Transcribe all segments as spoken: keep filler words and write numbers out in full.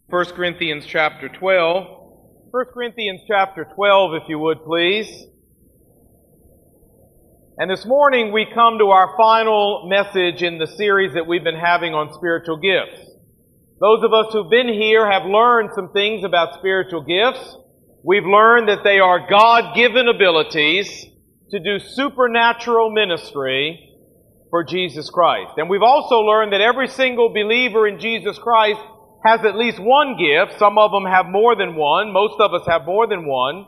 First Corinthians chapter twelve. First Corinthians chapter twelve, if you would, please. And this morning we come to our final message in the series that we've been having on spiritual gifts. Those of us who've been here have learned some things about spiritual gifts. We've learned that they are God-given abilities to do supernatural ministry for Jesus Christ. And we've also learned that every single believer in Jesus Christ has at least one gift. Some of them have more than one. Most of us have more than one.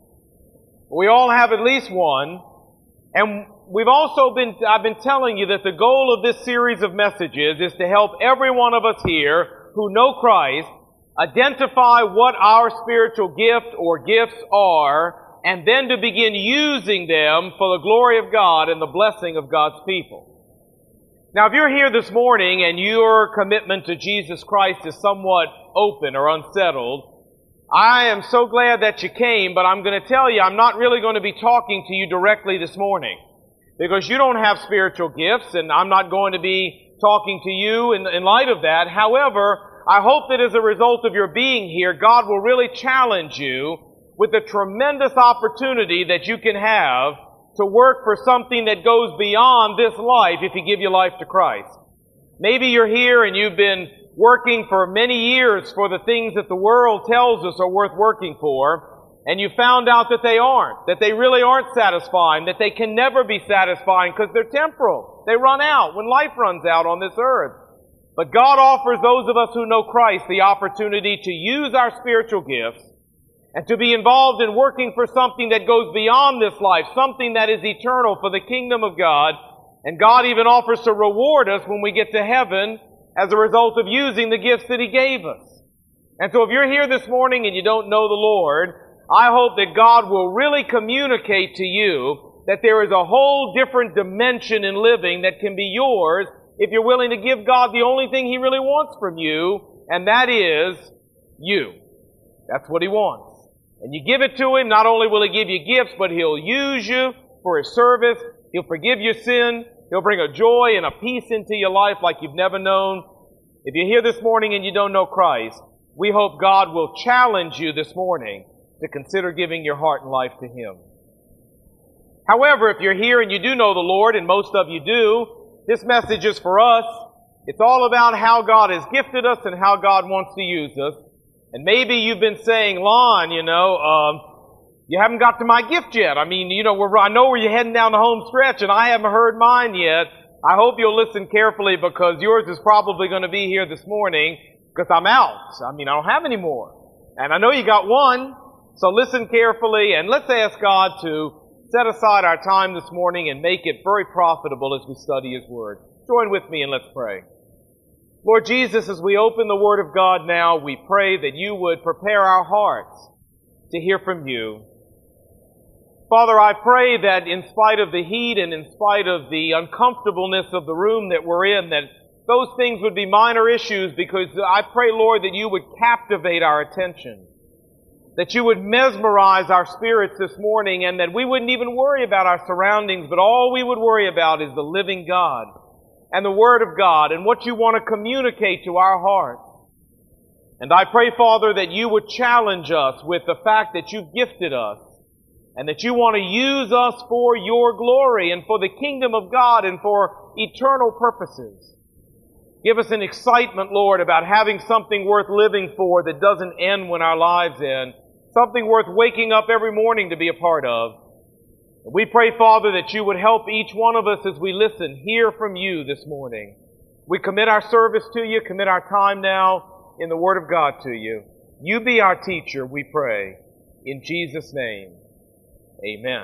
We all have at least one. And we've also been, I've been telling you that the goal of this series of messages is to help every one of us here who know Christ identify what our spiritual gift or gifts are, and then to begin using them for the glory of God and the blessing of God's people. Now, if you're here this morning and your commitment to Jesus Christ is somewhat open or unsettled, I am so glad that you came, but I'm going to tell you I'm not really going to be talking to you directly this morning because you don't have spiritual gifts, and I'm not going to be talking to you in, in light of that. However, I hope that as a result of your being here, God will really challenge you with the tremendous opportunity that you can have to work for something that goes beyond this life if you give your life to Christ. Maybe you're here and you've been working for many years for the things that the world tells us are worth working for, and you found out that they aren't, that they really aren't satisfying, that they can never be satisfying because they're temporal. They run out when life runs out on this earth. But God offers those of us who know Christ the opportunity to use our spiritual gifts and to be involved in working for something that goes beyond this life, something that is eternal for the kingdom of God. And God even offers to reward us when we get to heaven as a result of using the gifts that He gave us. And so if you're here this morning and you don't know the Lord, I hope that God will really communicate to you that there is a whole different dimension in living that can be yours if you're willing to give God the only thing He really wants from you, and that is you. That's what He wants. And you give it to Him, not only will He give you gifts, but He'll use you for His service. He'll forgive your sin. He'll bring a joy and a peace into your life like you've never known. If you're here this morning and you don't know Christ, we hope God will challenge you this morning to consider giving your heart and life to Him. However, if you're here and you do know the Lord, and most of you do, this message is for us. It's all about how God has gifted us and how God wants to use us. And maybe you've been saying, Lon, you know, um, you haven't got to my gift yet. I mean, you know, we're, I know where you're heading down the home stretch, and I haven't heard mine yet. I hope you'll listen carefully because yours is probably going to be here this morning because I'm out. I mean, I don't have any more. And I know you got one, so listen carefully, and let's ask God to set aside our time this morning and make it very profitable as we study His Word. Join with me and let's pray. Lord Jesus, as we open the Word of God now, we pray that You would prepare our hearts to hear from You. Father, I pray that in spite of the heat and in spite of the uncomfortableness of the room that we're in, that those things would be minor issues, because I pray, Lord, that You would captivate our attention, that You would mesmerize our spirits this morning, and that we wouldn't even worry about our surroundings, but all we would worry about is the living God and the Word of God and what You want to communicate to our hearts. And I pray, Father, that You would challenge us with the fact that You've gifted us and that You want to use us for Your glory and for the kingdom of God and for eternal purposes. Give us an excitement, Lord, about having something worth living for that doesn't end when our lives end, something worth waking up every morning to be a part of. We pray, Father, that You would help each one of us as we listen, hear from You this morning. We commit our service to You, commit our time now in the Word of God to You. You be our teacher, we pray. In Jesus' name, amen.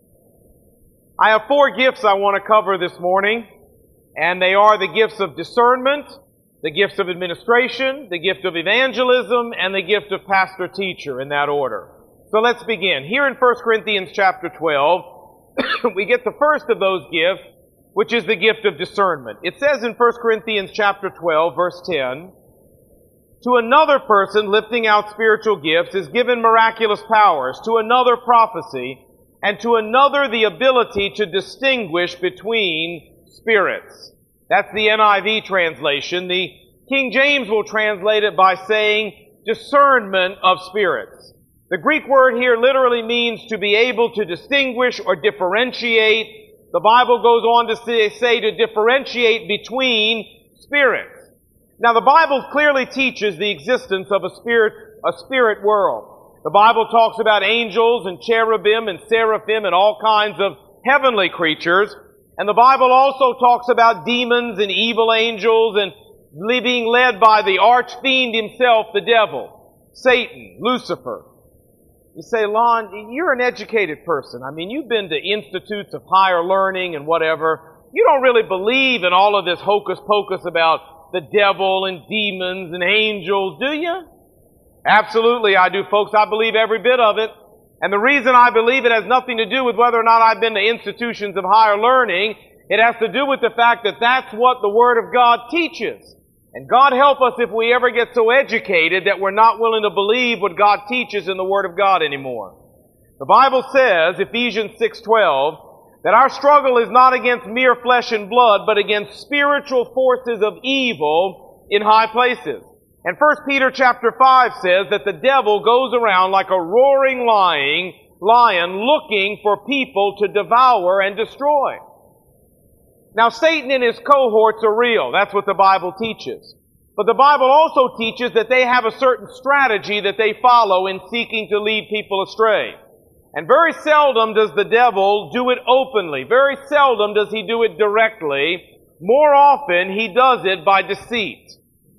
I have four gifts I want to cover this morning, and they are the gifts of discernment, the gifts of administration, the gift of evangelism, and the gift of pastor-teacher, in that order. So let's begin. Here in First Corinthians chapter twelve, we get the first of those gifts, which is the gift of discernment. It says in First Corinthians chapter twelve, verse ten, "To another person lifting out spiritual gifts is given miraculous powers, to another prophecy, and to another the ability to distinguish between spirits." That's the N I V translation. The King James will translate it by saying discernment of spirits. The Greek word here literally means to be able to distinguish or differentiate. The Bible goes on to say, say to differentiate between spirits. Now the Bible clearly teaches the existence of a spirit, a spirit world. The Bible talks about angels and cherubim and seraphim and all kinds of heavenly creatures. And the Bible also talks about demons and evil angels and being led by the arch-fiend himself, the devil, Satan, Lucifer. You say, Lon, you're an educated person. I mean, you've been to institutes of higher learning and whatever. You don't really believe in all of this hocus pocus about the devil and demons and angels, do you? Absolutely I do, folks. I believe every bit of it. And the reason I believe it has nothing to do with whether or not I've been to institutions of higher learning. It has to do with the fact that that's what the Word of God teaches. And God help us if we ever get so educated that we're not willing to believe what God teaches in the Word of God anymore. The Bible says, Ephesians six twelve, that our struggle is not against mere flesh and blood, but against spiritual forces of evil in high places. And First Peter chapter five says that the devil goes around like a roaring lion, lion looking for people to devour and destroy. Now, Satan and his cohorts are real. That's what the Bible teaches. But the Bible also teaches that they have a certain strategy that they follow in seeking to lead people astray. And very seldom does the devil do it openly. Very seldom does he do it directly. More often, he does it by deceit.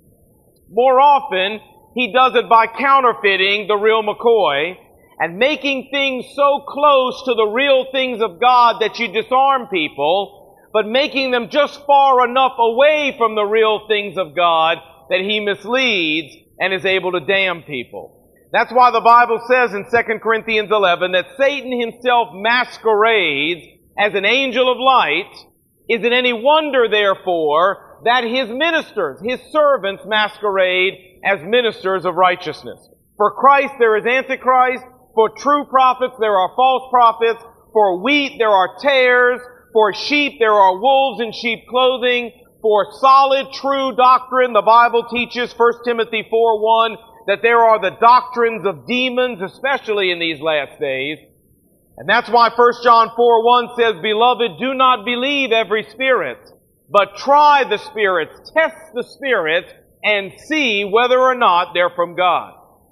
More often, he does it by counterfeiting the real McCoy and making things so close to the real things of God that you disarm people, but making them just far enough away from the real things of God that he misleads and is able to damn people. That's why the Bible says in Second Corinthians eleven that Satan himself masquerades as an angel of light. Is it any wonder, therefore, that his ministers, his servants, masquerade as ministers of righteousness? For Christ there is Antichrist. For true prophets there are false prophets. For wheat there are tares. For sheep there are wolves in sheep clothing. For solid, true doctrine, the Bible teaches, First Timothy four one, that there are the doctrines of demons, especially in these last days. And that's why First John four one says, Beloved, do not believe every spirit, but try the spirits, test the spirits, and see whether or not they're from God.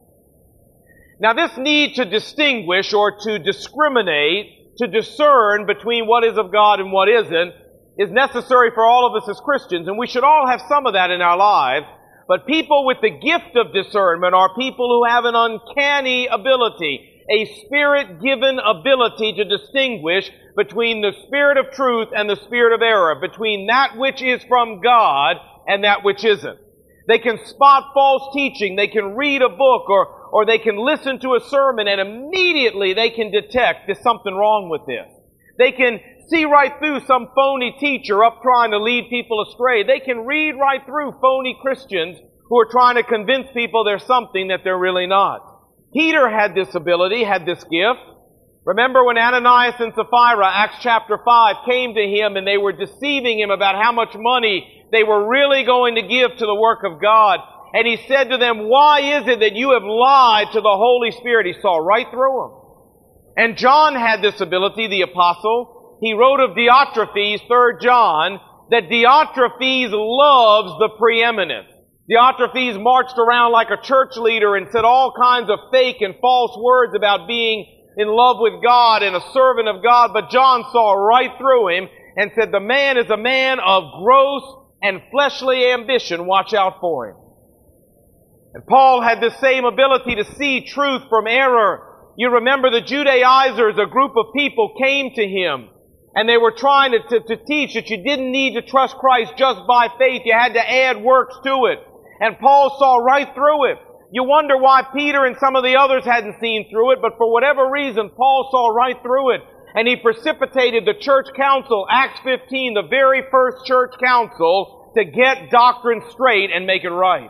Now this need to distinguish or to discriminate, to discern between what is of God and what isn't, is necessary for all of us as Christians, and we should all have some of that in our lives. But people with the gift of discernment are people who have an uncanny ability, a Spirit-given ability to distinguish between the Spirit of truth and the Spirit of error, between that which is from God and that which isn't. They can spot false teaching, they can read a book, or, or they can listen to a sermon, and immediately they can detect there's something wrong with this. They can see right through some phony teacher up trying to lead people astray. They can read right through phony Christians who are trying to convince people there's something that they're really not. Peter had this ability, had this gift. Remember when Ananias and Sapphira, Acts chapter five, came to him and they were deceiving him about how much money they were really going to give to the work of God. And he said to them, why is it that you have lied to the Holy Spirit? He saw right through them. And John had this ability, the apostle. He wrote of Diotrephes, Third John, that Diotrephes loves the preeminence. Diotrephes marched around like a church leader and said all kinds of fake and false words about being in love with God and a servant of God, but John saw right through him and said, the man is a man of gross and fleshly ambition. Watch out for him. And Paul had the same ability to see truth from error. You remember the Judaizers, a group of people came to him and they were trying to, to, to teach that you didn't need to trust Christ just by faith. You had to add works to it. And Paul saw right through it. You wonder why Peter and some of the others hadn't seen through it, but for whatever reason, Paul saw right through it. And he precipitated the church council, Acts fifteen, the very first church council, to get doctrine straight and make it right.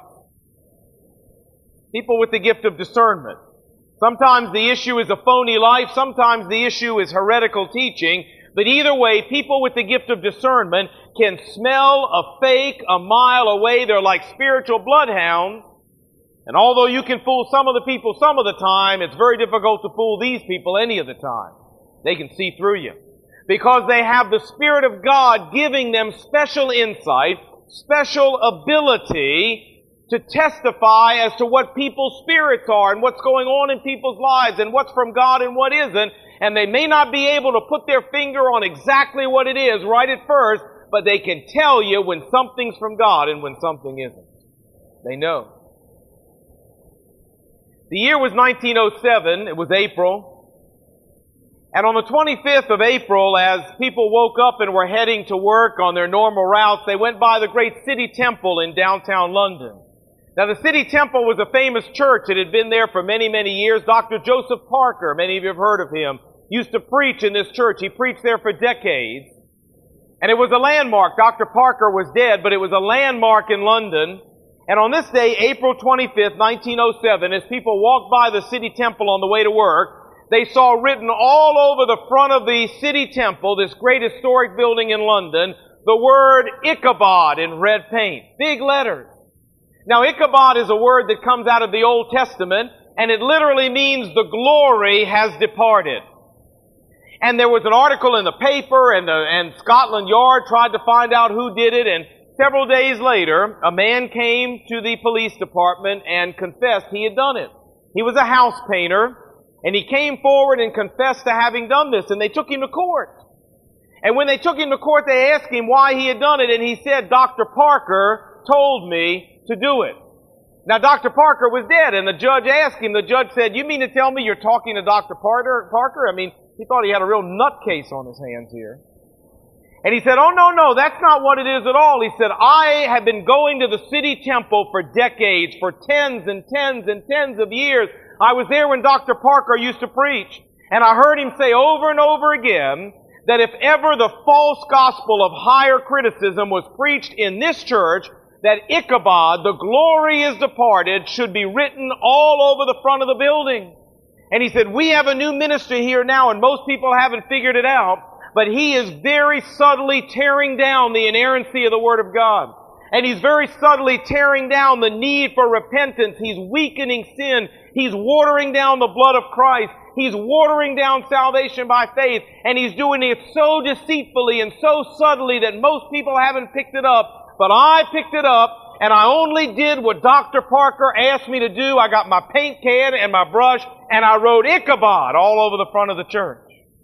People with the gift of discernment. Sometimes the issue is a phony life, sometimes the issue is heretical teaching, But either way, people with the gift of discernment can smell a fake a mile away. They're like spiritual bloodhounds. And although you can fool some of the people some of the time, it's very difficult to fool these people any of the time. They can see through you. Because they have the Spirit of God giving them special insight, special ability to testify as to what people's spirits are and what's going on in people's lives and what's from God and what isn't. And they may not be able to put their finger on exactly what it is right at first, but they can tell you when something's from God and when something isn't. They know. The year was nineteen oh seven. It was April. And on the twenty-fifth of April, as people woke up and were heading to work on their normal routes, they went by the great City Temple in downtown London. Now, the City Temple was a famous church. It had been there for many, many years. Doctor Joseph Parker, many of you have heard of him, used to preach in this church. He preached there for decades. And it was a landmark. Doctor Parker was dead, but it was a landmark in London. And on this day, April twenty-fifth, nineteen oh seven, as people walked by the City Temple on the way to work, they saw written all over the front of the City Temple, this great historic building in London, the word Ichabod in red paint. Big letters. Now, Ichabod is a word that comes out of the Old Testament, and it literally means the glory has departed. And there was an article in the paper, and, the, and Scotland Yard tried to find out who did it, and several days later, a man came to the police department and confessed he had done it. He was a house painter, and he came forward and confessed to having done this, and they took him to court. And when they took him to court, they asked him why he had done it, and he said, Doctor Parker told me to do it. Now, Doctor Parker was dead, and the judge asked him, the judge said, you mean to tell me you're talking to Doctor Parker? Parker? I mean, he thought he had a real nutcase on his hands here. And he said, oh, no, no, that's not what it is at all. He said, I have been going to the City Temple for decades, for tens and tens and tens of years. I was there when Doctor Parker used to preach, and I heard him say over and over again that if ever the false gospel of higher criticism was preached in this church, that Ichabod, the glory is departed, should be written all over the front of the building. And he said, we have a new minister here now, and most people haven't figured it out, but he is very subtly tearing down the inerrancy of the Word of God. And he's very subtly tearing down the need for repentance. He's weakening sin. He's watering down the blood of Christ. He's watering down salvation by faith. And he's doing it so deceitfully and so subtly that most people haven't picked it up. But I picked it up, and I only did what Doctor Parker asked me to do. I got my paint can and my brush, and I wrote Ichabod all over the front of the church.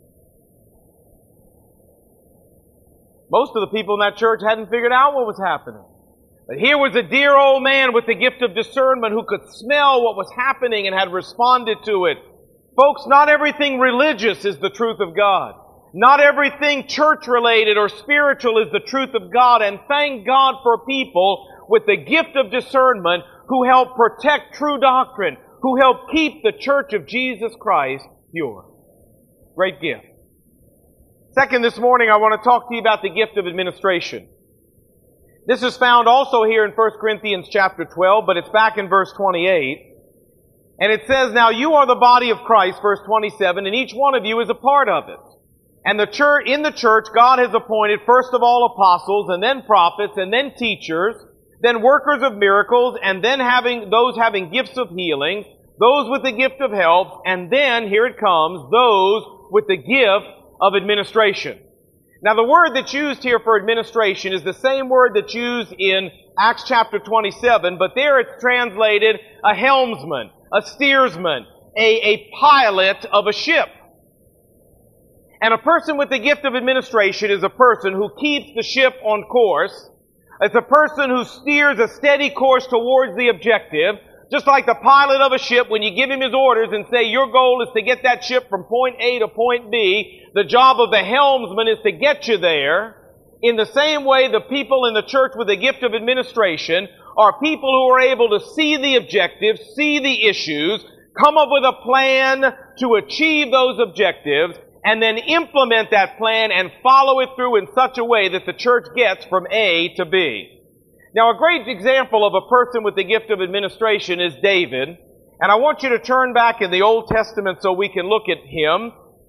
Most of the people in that church hadn't figured out what was happening. But here was a dear old man with the gift of discernment who could smell what was happening and had responded to it. Folks, not everything religious is the truth of God. Not everything church-related or spiritual is the truth of God, and thank God for people with the gift of discernment who help protect true doctrine, who help keep the church of Jesus Christ pure. Great gift. Second, this morning I want to talk to you about the gift of administration. This is found also here in First Corinthians chapter twelve, but it's back in verse twenty-eight. And it says, now you are the body of Christ, verse twenty-seven, and each one of you is a part of it. And the church, in the church, God has appointed first of all apostles, and then prophets, and then teachers, then workers of miracles, and then having those having gifts of healing, those with the gift of helps, and then, here it comes, those with the gift of administration. Now, the word that's used here for administration is the same word that's used in Acts chapter twenty-seven, but there it's translated a helmsman, a steersman, a, a pilot of a ship. And a person with the gift of administration is a person who keeps the ship on course. It's a person who steers a steady course towards the objective. Just like the pilot of a ship, when you give him his orders and say your goal is to get that ship from point A to point B, the job of the helmsman is to get you there. In the same way, the people in the church with the gift of administration are people who are able to see the objectives, see the issues, come up with a plan to achieve those objectives, and then implement that plan and follow it through in such a way that the church gets from A to B. Now, a great example of a person with the gift of administration is David. And I want you to turn back in the Old Testament so we can look at him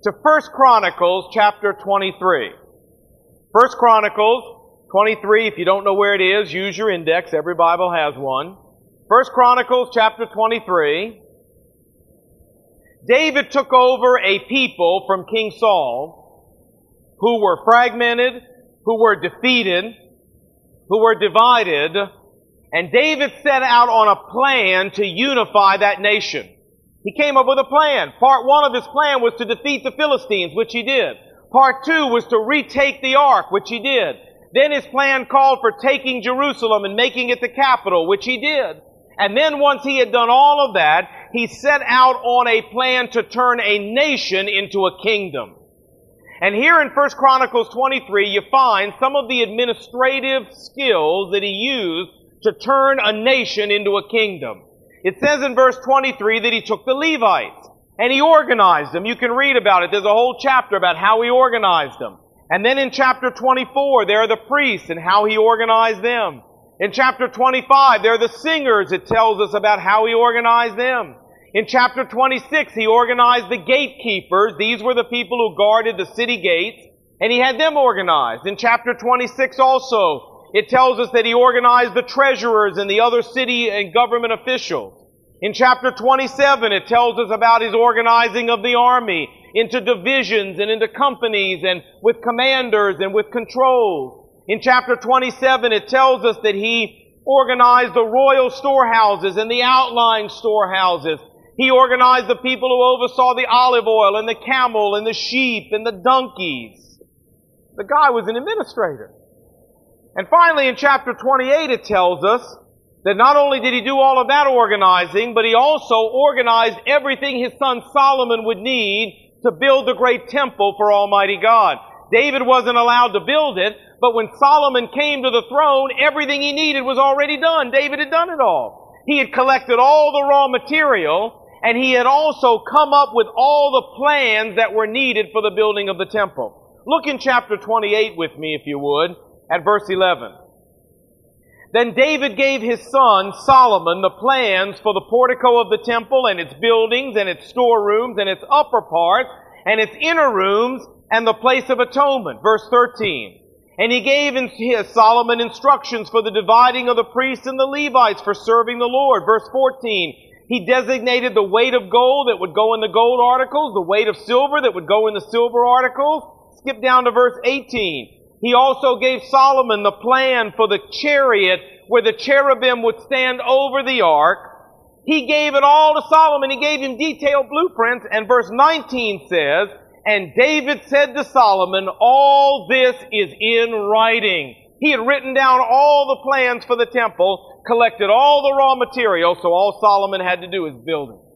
to First Chronicles chapter twenty-three. First Chronicles twenty-three, if you don't know where it is, use your index. Every Bible has one. First Chronicles chapter twenty-three. David took over a people from King Saul who were fragmented, who were defeated, who were divided, and David set out on a plan to unify that nation. He came up with a plan. Part one of his plan was to defeat the Philistines, which he did. Part two was to retake the ark, which he did. Then his plan called for taking Jerusalem and making it the capital, which he did. And then once he had done all of that, he set out on a plan to turn a nation into a kingdom. And here in First Chronicles twenty-three, you find some of the administrative skills that he used to turn a nation into a kingdom. It says in verse twenty-three that he took the Levites and he organized them. You can read about it. There's a whole chapter about how he organized them. And then in chapter twenty-four, there are the priests and how he organized them. In chapter twenty-five, there are the singers. It tells us about how he organized them. In chapter twenty-six, he organized the gatekeepers. These were the people who guarded the city gates, and he had them organized. In chapter twenty-six also, it tells us that he organized the treasurers and the other city and government officials. In chapter twenty-seven, it tells us about his organizing of the army into divisions and into companies and with commanders and with controls. In chapter twenty-seven, it tells us that he organized the royal storehouses and the outlying storehouses. He organized the people who oversaw the olive oil and the camel and the sheep and the donkeys. The guy was an administrator. And finally, in chapter twenty-eight, it tells us that not only did he do all of that organizing, but he also organized everything his son Solomon would need to build the great temple for Almighty God. David wasn't allowed to build it, but when Solomon came to the throne, everything he needed was already done. David had done it all. He had collected all the raw material, and he had also come up with all the plans that were needed for the building of the temple. Look in chapter twenty-eight with me, if you would, at verse eleven. Then David gave his son Solomon the plans for the portico of the temple and its buildings and its storerooms and its upper part and its inner rooms and the place of atonement. Verse thirteen. And he gave in Solomon instructions for the dividing of the priests and the Levites for serving the Lord. Verse fourteen. He designated the weight of gold that would go in the gold articles, the weight of silver that would go in the silver articles. Skip down to verse eighteen. He also gave Solomon the plan for the chariot where the cherubim would stand over the ark. He gave it all to Solomon. He gave him detailed blueprints. And verse nineteen says, and David said to Solomon, all this is in writing. He had written down all the plans for the temple, collected all the raw material, so all Solomon had to do is build it.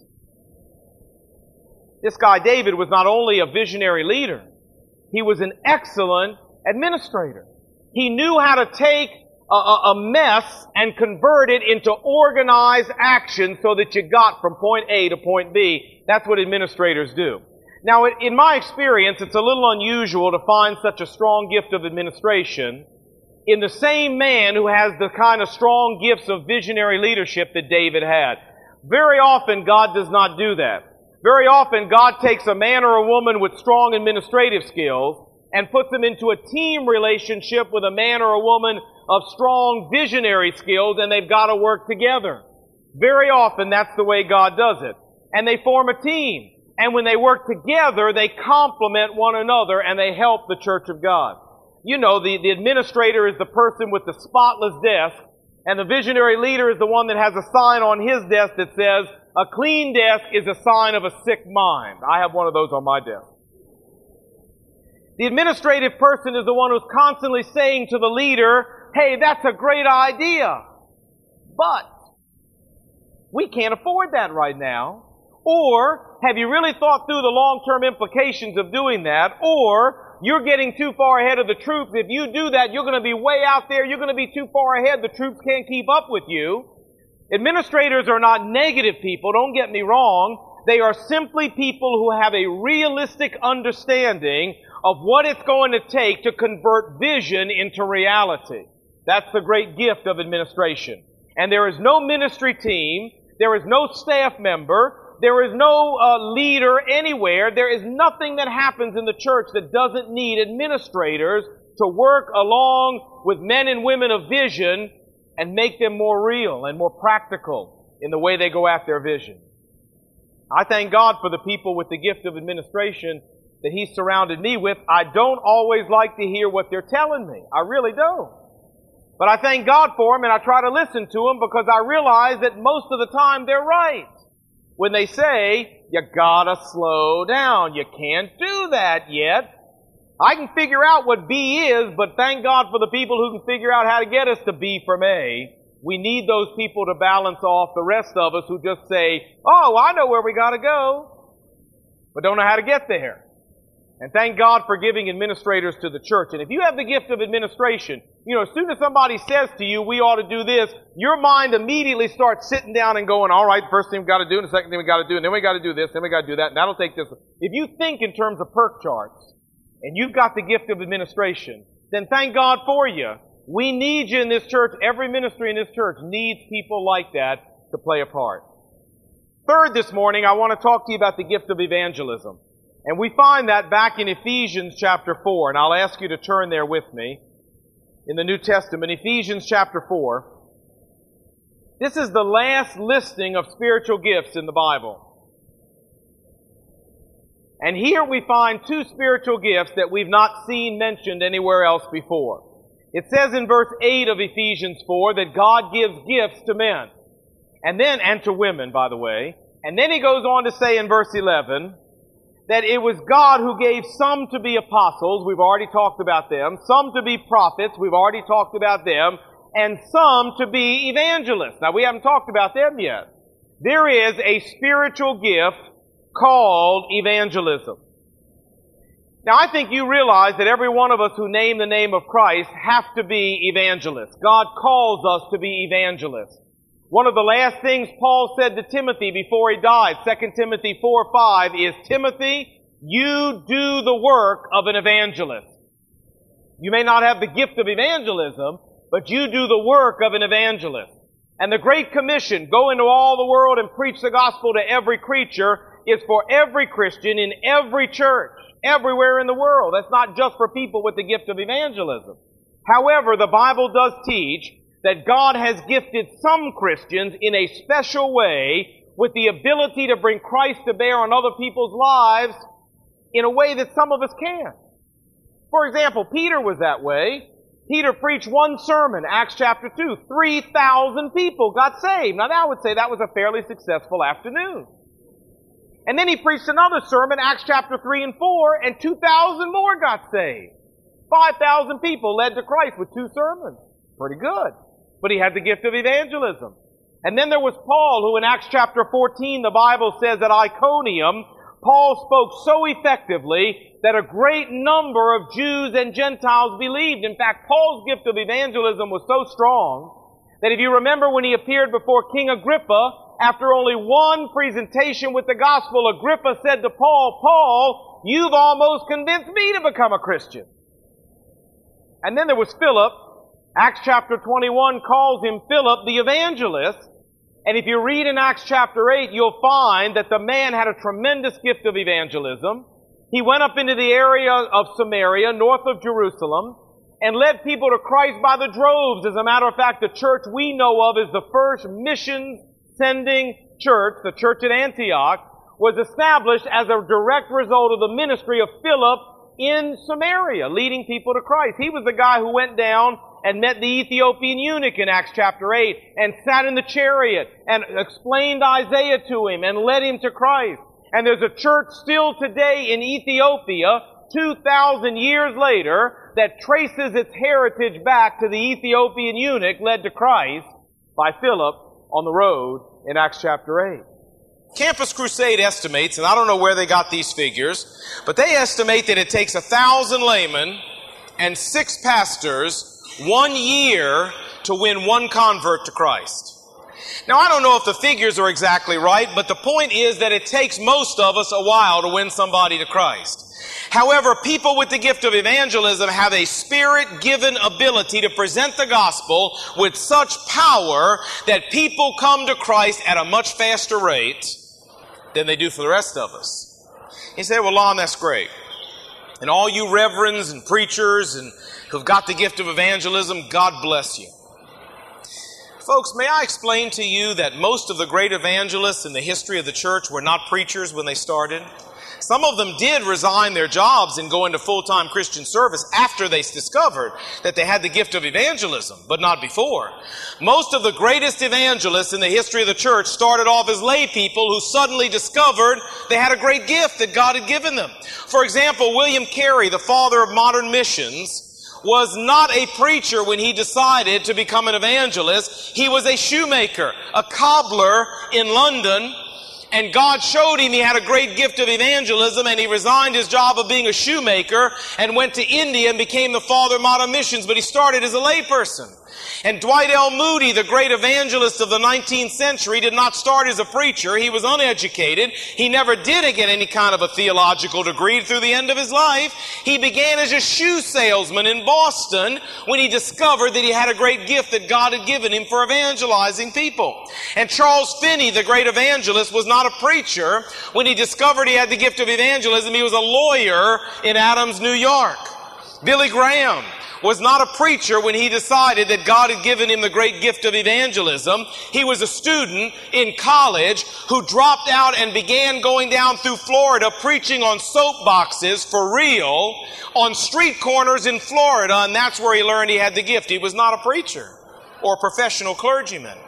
This guy David was not only a visionary leader, he was an excellent administrator. He knew how to take a, a, a mess and convert it into organized action so that you got from point A to point B. That's what administrators do. Now, in my experience, it's a little unusual to find such a strong gift of administration in the same man who has the kind of strong gifts of visionary leadership that David had. Very often, God does not do that. Very often, God takes a man or a woman with strong administrative skills and puts them into a team relationship with a man or a woman of strong visionary skills, and they've got to work together. Very often, that's the way God does it. And they form a team. And when they work together, they complement one another and they help the church of God. You know, the, the administrator is the person with the spotless desk, and the visionary leader is the one that has a sign on his desk that says, a clean desk is a sign of a sick mind. I have one of those on my desk. The administrative person is the one who's constantly saying to the leader, hey, that's a great idea, but we can't afford that right now. Or, have you really thought through the long-term implications of doing that? Or, you're getting too far ahead of the troops. If you do that, you're going to be way out there. You're going to be too far ahead. The troops can't keep up with you. Administrators are not negative people. Don't get me wrong. They are simply people who have a realistic understanding of what it's going to take to convert vision into reality. That's the great gift of administration. And there is no ministry team, there is no staff member, there is no uh, leader anywhere. There is nothing that happens in the church that doesn't need administrators to work along with men and women of vision and make them more real and more practical in the way they go at their vision. I thank God for the people with the gift of administration that He's surrounded me with. I don't always like to hear what they're telling me. I really don't. But I thank God for them, and I try to listen to them because I realize that most of the time they're right. When they say, you gotta slow down. You can't do that yet. I can figure out what B is, but thank God for the people who can figure out how to get us to B from A. We need those people to balance off the rest of us who just say, oh, I know where we gotta go, but don't know how to get there. And thank God for giving administrators to the church. And if you have the gift of administration, you know, as soon as somebody says to you, we ought to do this, your mind immediately starts sitting down and going, all right, first thing we got to do, and the second thing we got to do, and then we got to do this, then we got to do that, and that'll take this. If you think in terms of perk charts, and you've got the gift of administration, then thank God for you. We need you in this church. Every ministry in this church needs people like that to play a part. Third, this morning, I want to talk to you about the gift of evangelism. And we find that back in Ephesians chapter four, and I'll ask you to turn there with me in the New Testament, Ephesians chapter four. This is the last listing of spiritual gifts in the Bible. And here we find two spiritual gifts that we've not seen mentioned anywhere else before. It says in verse eight of Ephesians four that God gives gifts to men, and then, and to women, by the way. And then he goes on to say in verse eleven, that it was God who gave some to be apostles, we've already talked about them, some to be prophets, we've already talked about them, and some to be evangelists. Now, we haven't talked about them yet. There is a spiritual gift called evangelism. Now, I think you realize that every one of us who name the name of Christ have to be evangelists. God calls us to be evangelists. One of the last things Paul said to Timothy before he died, Second Timothy four five, is, Timothy, you do the work of an evangelist. You may not have the gift of evangelism, but you do the work of an evangelist. And the Great Commission, go into all the world and preach the gospel to every creature, is for every Christian in every church, everywhere in the world. That's not just for people with the gift of evangelism. However, the Bible does teach that God has gifted some Christians in a special way with the ability to bring Christ to bear on other people's lives in a way that some of us can't. For example, Peter was that way. Peter preached one sermon, Acts chapter two. three thousand people got saved. Now, I would say that was a fairly successful afternoon. And then he preached another sermon, Acts chapter three and four, and two thousand more got saved. five thousand people led to Christ with two sermons. Pretty good. But he had the gift of evangelism. And then there was Paul, who in Acts chapter fourteen, the Bible says at Iconium, Paul spoke so effectively that a great number of Jews and Gentiles believed. In fact, Paul's gift of evangelism was so strong that if you remember when he appeared before King Agrippa, after only one presentation with the gospel, Agrippa said to Paul, Paul, you've almost convinced me to become a Christian. And then there was Philip. Acts chapter twenty-one calls him Philip the evangelist. And if you read in Acts chapter eight, you'll find that the man had a tremendous gift of evangelism. He went up into the area of Samaria, north of Jerusalem, and led people to Christ by the droves. As a matter of fact, the church we know of as the first mission-sending church, the church at Antioch, was established as a direct result of the ministry of Philip in Samaria, leading people to Christ. He was the guy who went down and met the Ethiopian eunuch in Acts chapter eight and sat in the chariot and explained Isaiah to him and led him to Christ. And there's a church still today in Ethiopia, two thousand years later, that traces its heritage back to the Ethiopian eunuch led to Christ by Philip on the road in Acts chapter eight. Campus Crusade estimates, and I don't know where they got these figures, but they estimate that it takes a thousand laymen and six pastors one year to win one convert to Christ. Now, I don't know if the figures are exactly right, but the point is that it takes most of us a while to win somebody to Christ. However, people with the gift of evangelism have a Spirit-given ability to present the gospel with such power that people come to Christ at a much faster rate than they do for the rest of us. You say, well, Lon, that's great. And all you reverends and preachers and who've got the gift of evangelism, God bless you. Folks, may I explain to you that most of the great evangelists in the history of the church were not preachers when they started? Some of them did resign their jobs and go into full-time Christian service after they discovered that they had the gift of evangelism, but not before. Most of the greatest evangelists in the history of the church started off as lay people who suddenly discovered they had a great gift that God had given them. For example, William Carey, the father of modern missions, was not a preacher when he decided to become an evangelist. He was a shoemaker, a cobbler in London. And God showed him he had a great gift of evangelism, and he resigned his job of being a shoemaker and went to India and became the father of modern missions, but he started as a layperson. And Dwight L. Moody, the great evangelist of the nineteenth century, did not start as a preacher. He was uneducated. He never did get any kind of a theological degree through the end of his life. He began as a shoe salesman in Boston when he discovered that he had a great gift that God had given him for evangelizing people. And Charles Finney, the great evangelist, was not a preacher. When he discovered he had the gift of evangelism, he was a lawyer in Adams, New York. Billy Graham was not a preacher when he decided that God had given him the great gift of evangelism. He was a student in college who dropped out and began going down through Florida preaching on soapboxes for real on street corners in Florida, and that's where he learned he had the gift. He was not a preacher or a professional clergyman.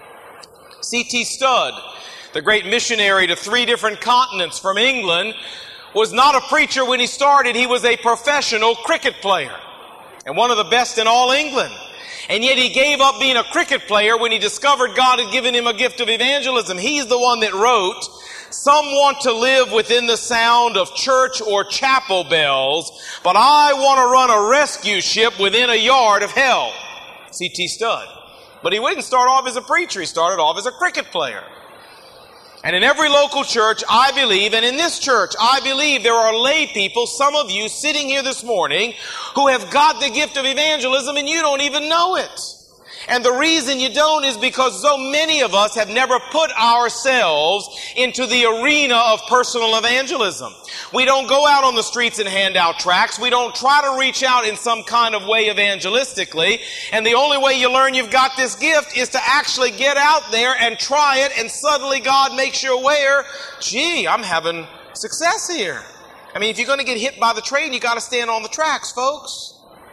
C T Studd, the great missionary to three different continents from England, was not a preacher when he started. He was a professional cricket player and one of the best in all England. And yet he gave up being a cricket player when he discovered God had given him a gift of evangelism. He's the one that wrote, "Some want to live within the sound of church or chapel bells, but I want to run a rescue ship within a yard of hell." C T Studd. But he wouldn't start off as a preacher. He started off as a cricket player. And in every local church, I believe, and in this church, I believe there are lay people, some of you sitting here this morning, who have got the gift of evangelism and you don't even know it. And the reason you don't is because so many of us have never put ourselves into the arena of personal evangelism. We don't go out on the streets and hand out tracts. We don't try to reach out in some kind of way evangelistically. And the only way you learn you've got this gift is to actually get out there and try it, and suddenly God makes you aware, gee, I'm having success here. I mean, if you're going to get hit by the train, you got to stand on the tracks, folks.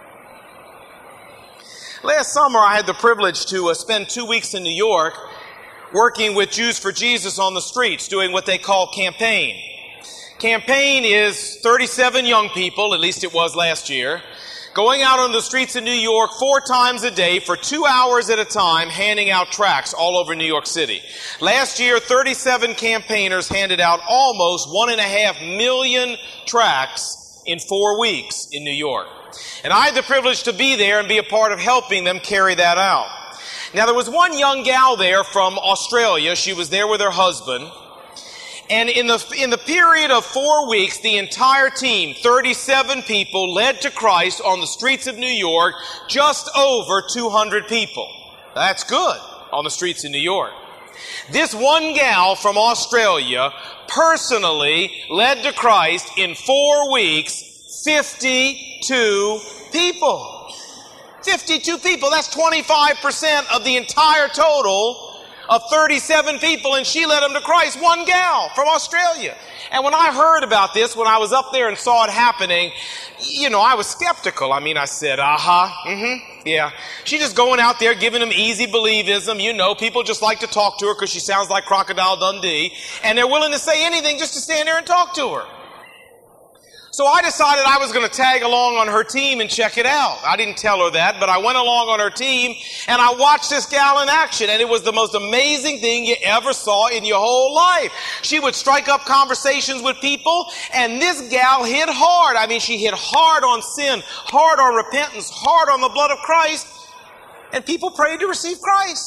Last summer, I had the privilege to uh, spend two weeks in New York working with Jews for Jesus on the streets, doing what they call Campaign. Campaign is thirty-seven young people, at least it was last year, going out on the streets of New York four times a day for two hours at a time, handing out tracts all over New York City. Last year, thirty-seven campaigners handed out almost one and a half million tracts in four weeks in New York. And I had the privilege to be there and be a part of helping them carry that out. Now, there was one young gal there from Australia. She was there with her husband. And in the, in the period of four weeks, the entire team, thirty-seven people, led to Christ on the streets of New York, just over two hundred people. That's good on the streets of New York. This one gal from Australia personally led to Christ in four weeks, fifty-two people. fifty-two people. That's twenty-five percent of the entire total of thirty-seven people, and she led them to Christ. One gal from Australia. And when I heard about this, when I was up there and saw it happening, you know, I was skeptical. I mean, I said, uh-huh, mm-hmm, yeah. She's just going out there giving them easy believism. You know, people just like to talk to her because she sounds like Crocodile Dundee, and they're willing to say anything just to stand there and talk to her. So I decided I was going to tag along on her team and check it out. I didn't tell her that, but I went along on her team and I watched this gal in action, and it was the most amazing thing you ever saw in your whole life. She would strike up conversations with people, and this gal hit hard. I mean, she hit hard on sin, hard on repentance, hard on the blood of Christ, and people prayed to receive Christ.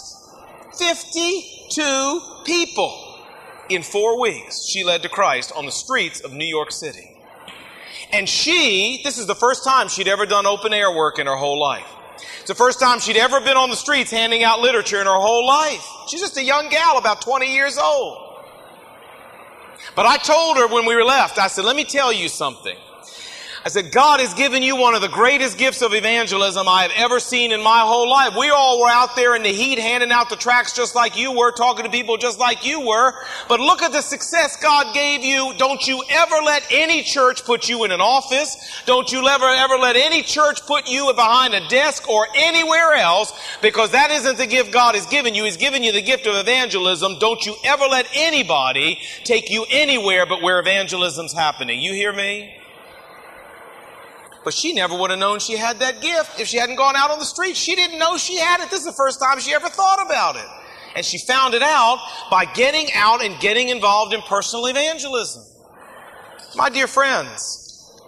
fifty-two people in four weeks she led to Christ on the streets of New York City. And she, this is the first time she'd ever done open air work in her whole life. It's the first time she'd ever been on the streets handing out literature in her whole life. She's just a young gal, about twenty years old. But I told her when we were left, I said, let me tell you something. I said, God has given you one of the greatest gifts of evangelism I have ever seen in my whole life. We all were out there in the heat handing out the tracts just like you were, talking to people just like you were. But look at the success God gave you. Don't you ever let any church put you in an office. Don't you ever, ever let any church put you behind a desk or anywhere else, because that isn't the gift God has given you. He's given you the gift of evangelism. Don't you ever let anybody take you anywhere but where evangelism's happening. You hear me? But she never would have known she had that gift if she hadn't gone out on the street. She didn't know she had it. This is the first time she ever thought about it. And she found it out by getting out and getting involved in personal evangelism. My dear friends,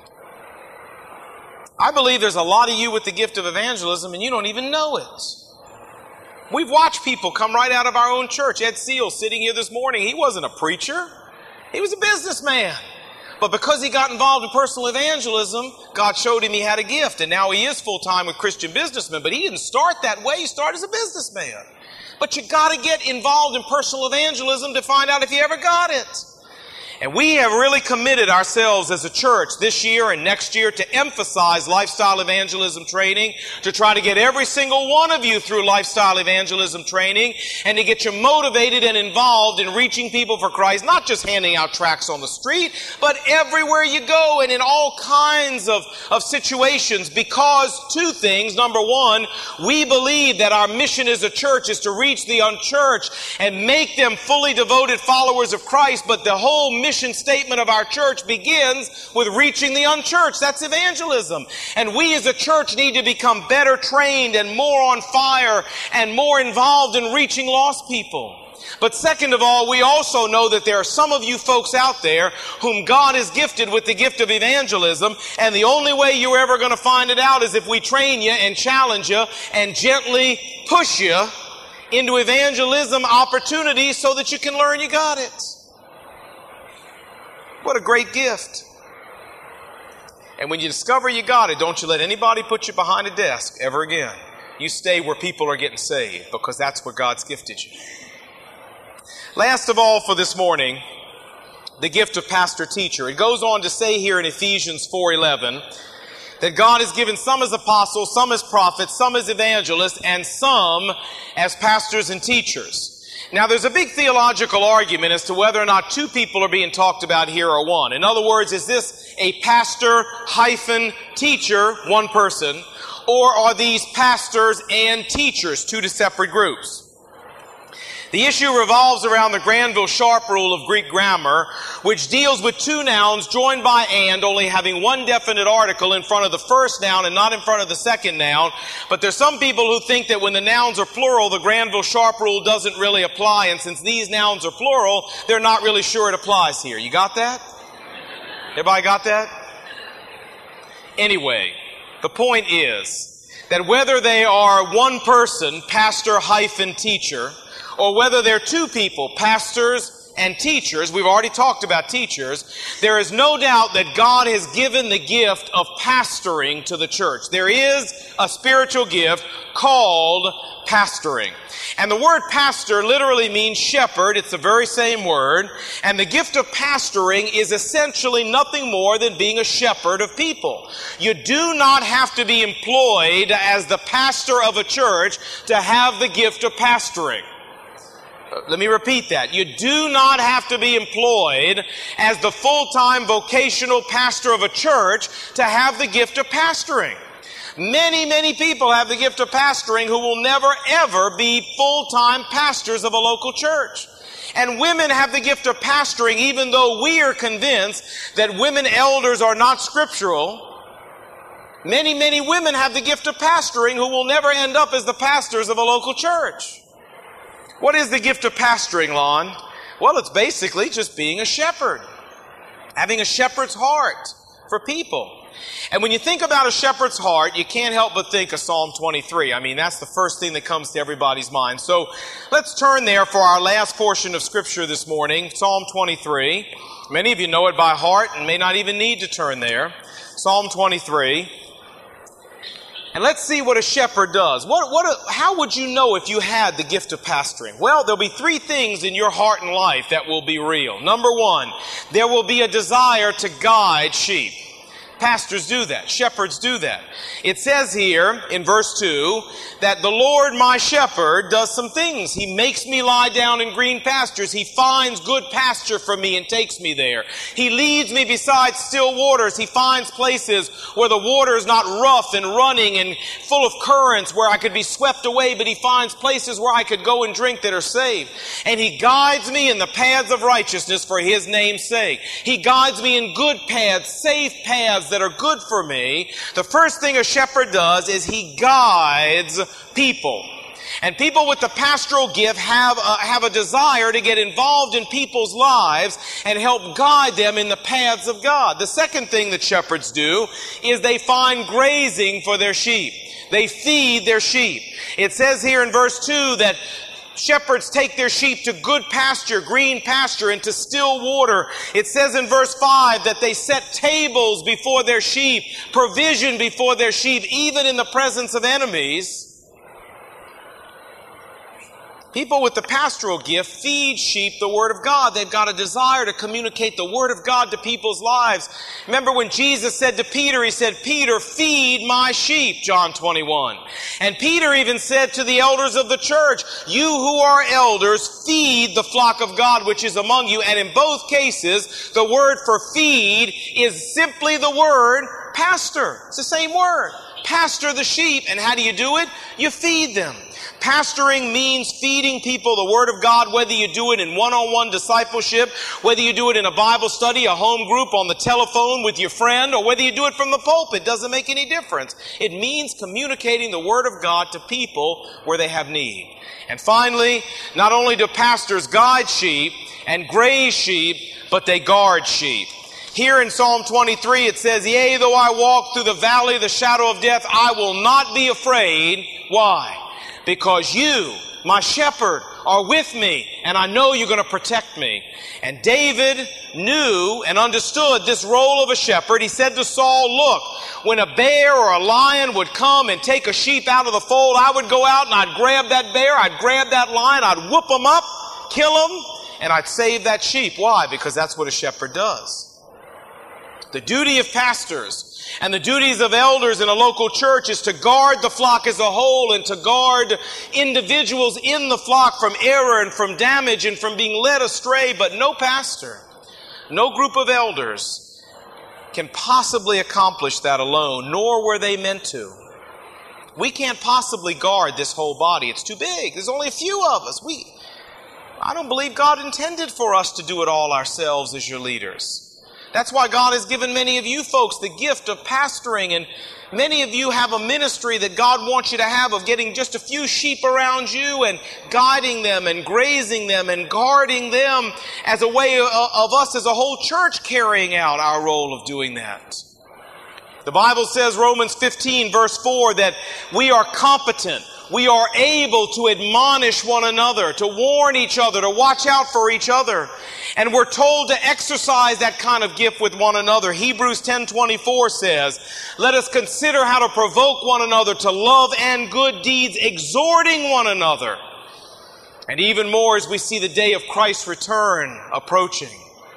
I believe there's a lot of you with the gift of evangelism and you don't even know it. We've watched people come right out of our own church. Ed Seal sitting here this morning, he wasn't a preacher. He was a businessman. But because he got involved in personal evangelism, God showed him he had a gift. And now he is full-time with Christian businessmen. But he didn't start that way. He started as a businessman. But you got to get involved in personal evangelism to find out if you ever got it. And we have really committed ourselves as a church this year and next year to emphasize lifestyle evangelism training, to try to get every single one of you through lifestyle evangelism training, and to get you motivated and involved in reaching people for Christ, not just handing out tracts on the street, but everywhere you go and in all kinds of, of situations, because two things. Number one, we believe that our mission as a church is to reach the unchurched and make them fully devoted followers of Christ, but the whole mission mission statement of our church begins with reaching the unchurched. That's evangelism. And we as a church need to become better trained and more on fire and more involved in reaching lost people. But second of all, we also know that there are some of you folks out there whom God has gifted with the gift of evangelism, and the only way you're ever going to find it out is if we train you and challenge you and gently push you into evangelism opportunities so that you can learn you got it. What a great gift. And when you discover you got it, don't you let anybody put you behind a desk ever again. You stay where people are getting saved, because that's where God's gifted you. Last of all for this morning, the gift of pastor-teacher. It goes on to say here in Ephesians four eleven that God has given some as apostles, some as prophets, some as evangelists, and some as pastors and teachers. Now, there's a big theological argument as to whether or not two people are being talked about here or one. In other words, is this a pastor hyphen teacher, one person, or are these pastors and teachers, two separate groups? The issue revolves around the Granville-Sharp rule of Greek grammar, which deals with two nouns joined by and, only having one definite article in front of the first noun and not in front of the second noun. But there's some people who think that when the nouns are plural, the Granville-Sharp rule doesn't really apply, and since these nouns are plural, they're not really sure it applies here. You got that? Everybody got that? Anyway, the point is that whether they are one person, pastor hyphen teacher, or whether they're two people, pastors and teachers, we've already talked about teachers, there is no doubt that God has given the gift of pastoring to the church. There is a spiritual gift called pastoring. And the word pastor literally means shepherd. It's the very same word. And the gift of pastoring is essentially nothing more than being a shepherd of people. You do not have to be employed as the pastor of a church to have the gift of pastoring. Let me repeat that. You do not have to be employed as the full-time vocational pastor of a church to have the gift of pastoring. Many, many people have the gift of pastoring who will never, ever be full-time pastors of a local church. And women have the gift of pastoring, even though we are convinced that women elders are not scriptural. Many, many women have the gift of pastoring who will never end up as the pastors of a local church. What is the gift of pastoring, Lon? Well, it's basically just being a shepherd. Having a shepherd's heart for people. And when you think about a shepherd's heart, you can't help but think of Psalm twenty-three. I mean, that's the first thing that comes to everybody's mind. So let's turn there for our last portion of Scripture this morning, Psalm twenty-three. Many of you know it by heart and may not even need to turn there. Psalm twenty-three. And let's see what a shepherd does. What, what, a, how would you know if you had the gift of pastoring? Well, there'll be three things in your heart and life that will be real. Number one, there will be a desire to guide sheep. Pastors do that. Shepherds do that. It says here in verse two that the Lord my shepherd does some things. He makes me lie down in green pastures. He finds good pasture for me and takes me there. He leads me beside still waters. He finds places where the water is not rough and running and full of currents where I could be swept away, but He finds places where I could go and drink that are safe. And He guides me in the paths of righteousness for His name's sake. He guides me in good paths, safe paths that are good for me. The first thing a shepherd does is he guides people. And people with the pastoral gift have a, have a desire to get involved in people's lives and help guide them in the paths of God. The second thing that shepherds do is they find grazing for their sheep. They feed their sheep. It says here in verse two that shepherds take their sheep to good pasture, green pasture, and to still water. It says in verse five that they set tables before their sheep, provision before their sheep, even in the presence of enemies. People with the pastoral gift feed sheep the Word of God. They've got a desire to communicate the Word of God to people's lives. Remember when Jesus said to Peter, He said, Peter, feed my sheep, John twenty-one. And Peter even said to the elders of the church, you who are elders, feed the flock of God which is among you. And in both cases, the word for feed is simply the word pastor. It's the same word. Pastor the sheep. And how do you do it? You feed them. Pastoring means feeding people the Word of God, whether you do it in one-on-one discipleship, whether you do it in a Bible study, a home group, on the telephone with your friend, or whether you do it from the pulpit. It doesn't make any difference. It means communicating the Word of God to people where they have need. And finally, not only do pastors guide sheep and graze sheep, but they guard sheep. Here in Psalm twenty-three it says, yea, though I walk through the valley of the shadow of death, I will not be afraid. Why? Because you, my shepherd, are with me, and I know you're going to protect me. And David knew and understood this role of a shepherd. He said to Saul, look, when a bear or a lion would come and take a sheep out of the fold, I would go out and I'd grab that bear, I'd grab that lion, I'd whoop them up, kill them, and I'd save that sheep. Why? Because that's what a shepherd does. The duty of pastors and the duties of elders in a local church is to guard the flock as a whole and to guard individuals in the flock from error and from damage and from being led astray. But no pastor, no group of elders can possibly accomplish that alone, nor were they meant to. We can't possibly guard this whole body. It's too big. There's only a few of us. We, I don't believe God intended for us to do it all ourselves as your leaders. That's why God has given many of you folks the gift of pastoring, and many of you have a ministry that God wants you to have of getting just a few sheep around you and guiding them and grazing them and guarding them as a way of us as a whole church carrying out our role of doing that. The Bible says, Romans fifteen verse four, that we are competent. We are able to admonish one another, to warn each other, to watch out for each other. And we're told to exercise that kind of gift with one another. Hebrews ten twenty-four says, let us consider how to provoke one another to love and good deeds, exhorting one another. And even more as we see the day of Christ's return approaching.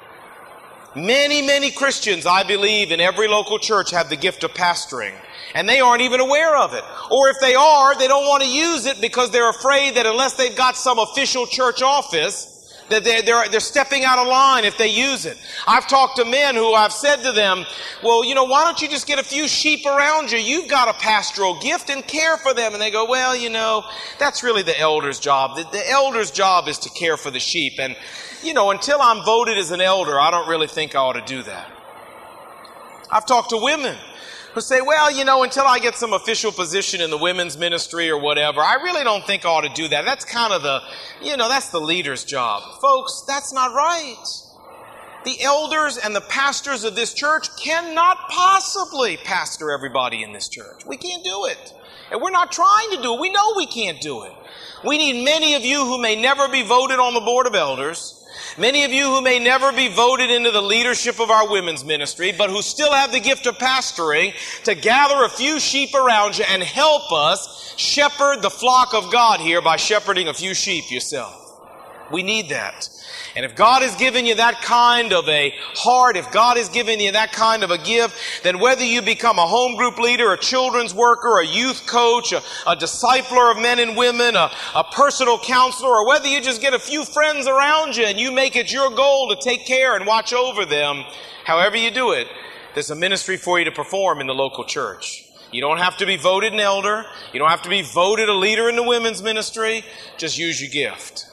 Many, many Christians, I believe, in every local church have the gift of pastoring. And they aren't even aware of it. Or if they are, they don't want to use it because they're afraid that unless they've got some official church office, that they're, they're, they're stepping out of line if they use it. I've talked to men who I've said to them, well, you know, why don't you just get a few sheep around you? You've got a pastoral gift and care for them. And they go, well, you know, that's really the elder's job. The, the elder's job is to care for the sheep. And, you know, until I'm voted as an elder, I don't really think I ought to do that. I've talked to women who say, well, you know, until I get some official position in the women's ministry or whatever, I really don't think I ought to do that. That's kind of the, you know, that's the leader's job. Folks, that's not right. The elders and the pastors of this church cannot possibly pastor everybody in this church. We can't do it. And we're not trying to do it. We know we can't do it. We need many of you who may never be voted on the board of elders. Many of you who may never be voted into the leadership of our women's ministry, but who still have the gift of pastoring, to gather a few sheep around you and help us shepherd the flock of God here by shepherding a few sheep yourself. We need that. And if God has given you that kind of a heart, if God has given you that kind of a gift, then whether you become a home group leader, a children's worker, a youth coach, a, a discipler of men and women, a, a personal counselor, or whether you just get a few friends around you and you make it your goal to take care and watch over them, however you do it, there's a ministry for you to perform in the local church. You don't have to be voted an elder. You don't have to be voted a leader in the women's ministry. Just use your gift.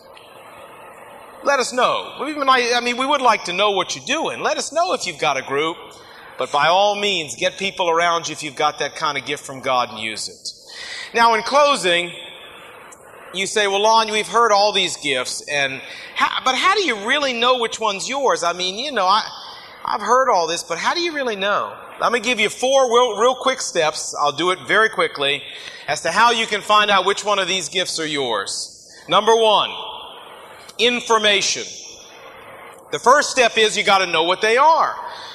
Let us know. I mean, we would like to know what you're doing. Let us know if you've got a group. But by all means, get people around you if you've got that kind of gift from God and use it. Now, in closing, you say, well, Lon, we've heard all these gifts, and how, but how do you really know which one's yours? I mean, you know, I, I've heard all this, but how do you really know? Let me give you four real, real quick steps. I'll do it very quickly as to how you can find out which one of these gifts are yours. Number one. Information. The first step is you got to know what they are.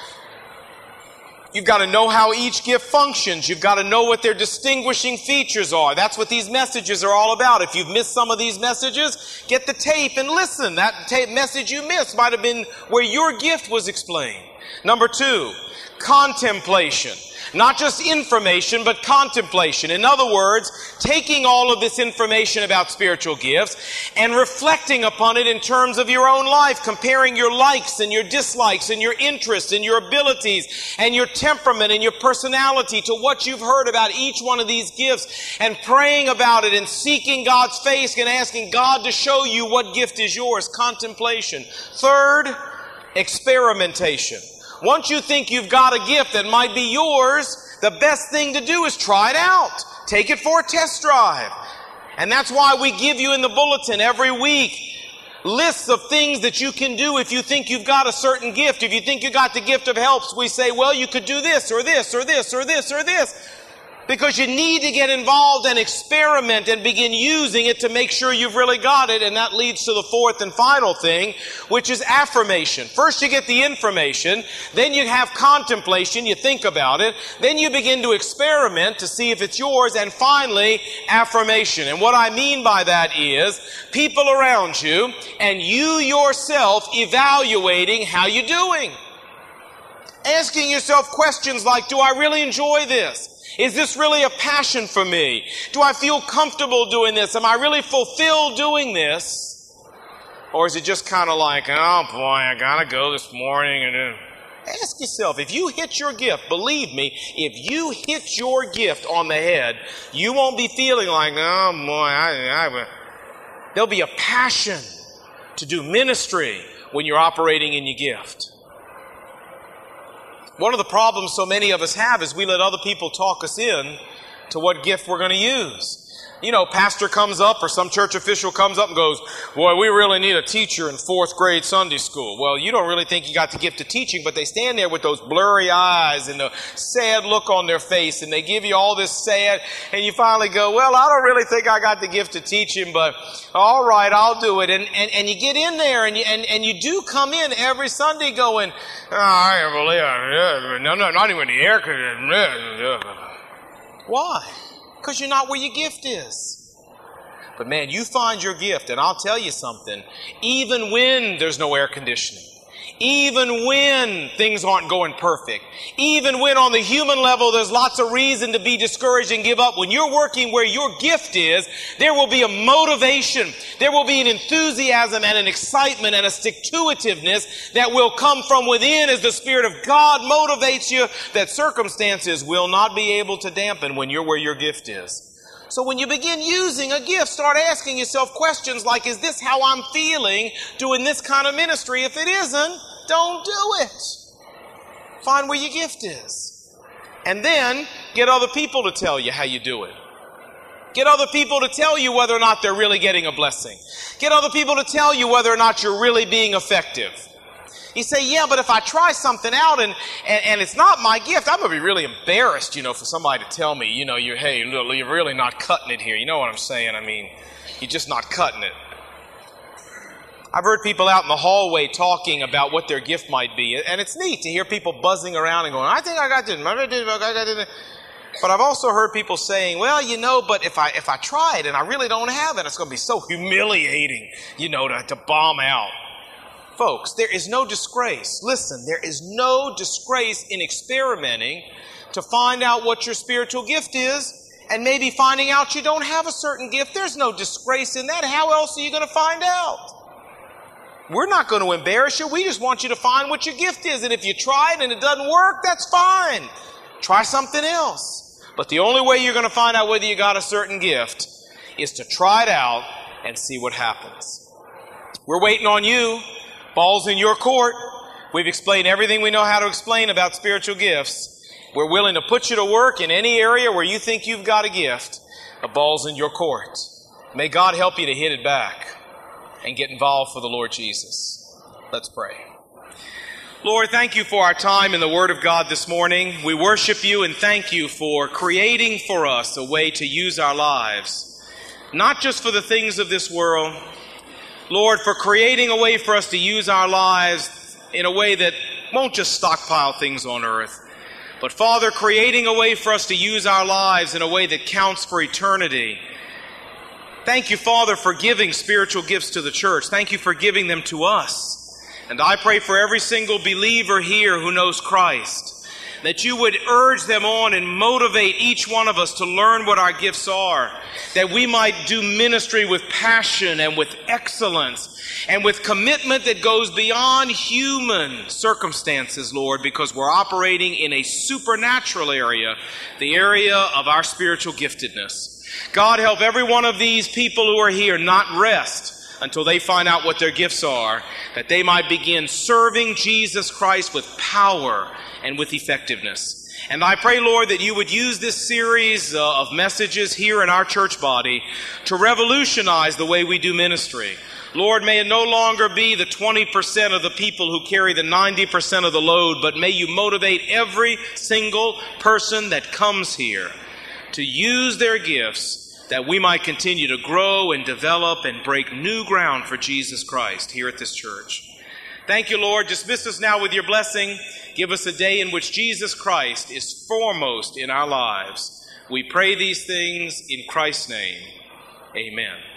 You've got to know how each gift functions. You've got to know what their distinguishing features are. That's what these messages are all about. If you've missed some of these messages, get the tape and listen. That tape message you missed might have been where your gift was explained. Number two, contemplation. Not just information, but contemplation. In other words, taking all of this information about spiritual gifts and reflecting upon it in terms of your own life, comparing your likes and your dislikes and your interests and your abilities and your temperament and your personality to what you've heard about each one of these gifts, and praying about it and seeking God's face and asking God to show you what gift is yours. Contemplation. Third, experimentation. Once you think you've got a gift that might be yours, the best thing to do is try it out. Take it for a test drive. And that's why we give you in the bulletin every week lists of things that you can do if you think you've got a certain gift. If you think you got the gift of helps, we say, well, you could do this or this or this or this or this. Because you need to get involved and experiment and begin using it to make sure you've really got it. And that leads to the fourth and final thing, which is affirmation. First you get the information, then you have contemplation, you think about it, then you begin to experiment to see if it's yours, and finally, affirmation. And what I mean by that is people around you and you yourself evaluating how you're doing. Asking yourself questions like, do I really enjoy this? Is this really a passion for me? Do I feel comfortable doing this? Am I really fulfilled doing this? Or is it just kind of like, oh boy, I gotta go this morning and then... Ask yourself, if you hit your gift, believe me, if you hit your gift on the head, you won't be feeling like, oh boy, I, I... There'll be a passion to do ministry when you're operating in your gift. One of the problems so many of us have is we let other people talk us in to what gift we're going to use. You know, pastor comes up or some church official comes up and goes, boy, we really need a teacher in fourth grade Sunday school. Well, you don't really think you got the gift of teaching, but they stand there with those blurry eyes and the sad look on their face, and they give you all this sad, and you finally go, well, I don't really think I got the gift of teaching, but all right, I'll do it. And and, and you get in there, and you, and, and you do come in every Sunday going, oh, I can't believe it. No, no, not even the air conditioning. Why? Because you're not where your gift is. But man, you find your gift, and I'll tell you something, even when there's no air conditioning, even when things aren't going perfect, even when on the human level there's lots of reason to be discouraged and give up, when you're working where your gift is, there will be a motivation, there will be an enthusiasm and an excitement and a stick-to-itiveness that will come from within as the Spirit of God motivates you, that circumstances will not be able to dampen when you're where your gift is. So when you begin using a gift, start asking yourself questions like, is this how I'm feeling doing this kind of ministry? If it isn't, don't do it. Find where your gift is. And then get other people to tell you how you do it. Get other people to tell you whether or not they're really getting a blessing. Get other people to tell you whether or not you're really being effective. You say, yeah, but if I try something out and, and, and it's not my gift, I'm going to be really embarrassed, you know, for somebody to tell me, you know, you're, hey, you're really not cutting it here. You know what I'm saying? I mean, you're just not cutting it. I've heard people out in the hallway talking about what their gift might be, and it's neat to hear people buzzing around and going, I think I got this, I got this. But I've also heard people saying, well, you know, but if I if I try it and I really don't have it, it's going to be so humiliating, you know, to, to bomb out. Folks, there is no disgrace. Listen, there is no disgrace in experimenting to find out what your spiritual gift is, and maybe finding out you don't have a certain gift. There's no disgrace in that. How else are you going to find out? We're not going to embarrass you. We just want you to find what your gift is. And if you try it and it doesn't work, that's fine. Try something else. But the only way you're going to find out whether you got a certain gift is to try it out and see what happens. We're waiting on you. Ball's in your court. We've explained everything we know how to explain about spiritual gifts. We're willing to put you to work in any area where you think you've got a gift. The ball's in your court. May God help you to hit it back and get involved for the Lord Jesus. Let's pray. Lord, thank you for our time in the Word of God this morning. We worship you and thank you for creating for us a way to use our lives, not just for the things of this world. Lord, for creating a way for us to use our lives in a way that won't just stockpile things on earth, but Father, creating a way for us to use our lives in a way that counts for eternity. Thank you, Father, for giving spiritual gifts to the church. Thank you for giving them to us. And I pray for every single believer here who knows Christ, that you would urge them on and motivate each one of us to learn what our gifts are, that we might do ministry with passion and with excellence and with commitment that goes beyond human circumstances, Lord, because we're operating in a supernatural area, the area of our spiritual giftedness. God, help every one of these people who are here not rest until they find out what their gifts are, that they might begin serving Jesus Christ with power and with effectiveness. And I pray, Lord, that you would use this series uh, of messages here in our church body to revolutionize the way we do ministry. Lord, may it no longer be the twenty percent of the people who carry the ninety percent of the load, but may you motivate every single person that comes here to use their gifts, that we might continue to grow and develop and break new ground for Jesus Christ here at this church. Thank you, Lord. Dismiss us now with your blessing. Give us a day in which Jesus Christ is foremost in our lives. We pray these things in Christ's name. Amen.